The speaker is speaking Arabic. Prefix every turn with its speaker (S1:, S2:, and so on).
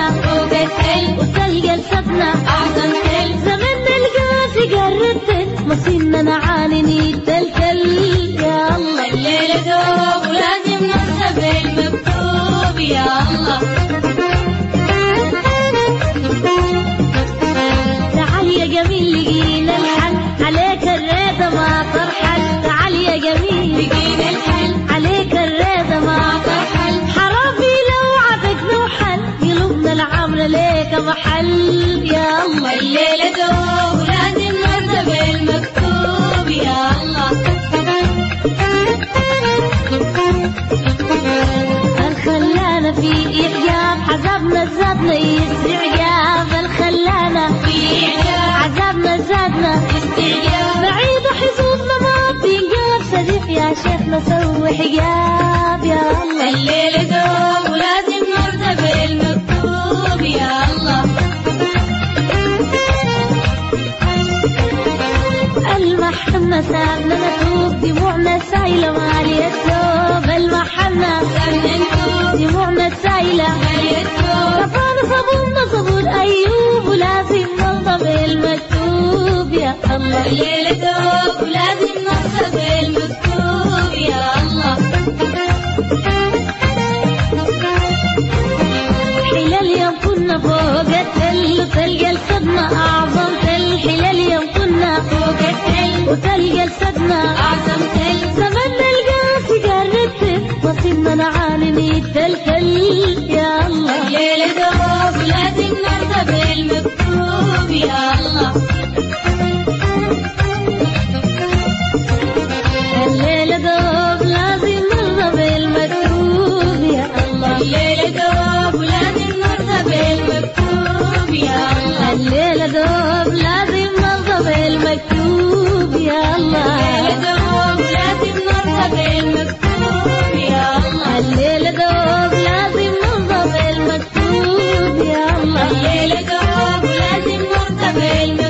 S1: جلستنا فوق التل وتلقى جلستنا أعظم تل زمن نلقى في قرة مصيرنا نعاني نتلتل يا الله الليلة دوب ولازم نرتب المكتوب يا الله تعال يا جميل لقينا الحل عليك الريدة ما ترحل تعال يا جميل لقينا الحل عليك الريدة ما ترحل حرامي لو عبك نوحل قلوبنا العمر ليك محل يا الله الليلة دوب ولازم نرتب المكتوب يا الله الخلانا في إعجاب حسبنا زادنا استعجاب الخلانا في إعجاب عذابنا زادنا استعجاب بعيد حظوظنا ما بينجاب صديق يا شيخنا سوي حجاب يا الله الليلة دوب ولازم نرتب المكتوب يا الله المحنة سابنا نتوب دموعنا سايلة مالية الثوب المحنة سابنا نتوب دموعنا سايلة مالية الثوب رفعنا صبورنا صبور أيوب ولازم نرضى بالمكتوب يا الله الليلة دوب ولازم نرضى بالمكتوب يا الله حلال يوم كنا فوق التل تلقى الصدمة أعظم تل حلال يوم كنا فوق التل وتلقى الصدمة أعظم تل زمن نلقى في قرة وصلنا نعاني نتلتل يا الله الليلة دوب لازم نرتب المكتوب يا الله الليلة دوب لازم نرتب المكتوب يا الله الليلة دوب لازم نرتب المكتوب يا الله الليلة دوب لازم نرتب المكتوب يا الله الليلة دوب لازم نرتب المكتوب يا الله الليلة دوب لازم نرتب المكتوب يا الله الليلة دوب لازم نرتب المكتوب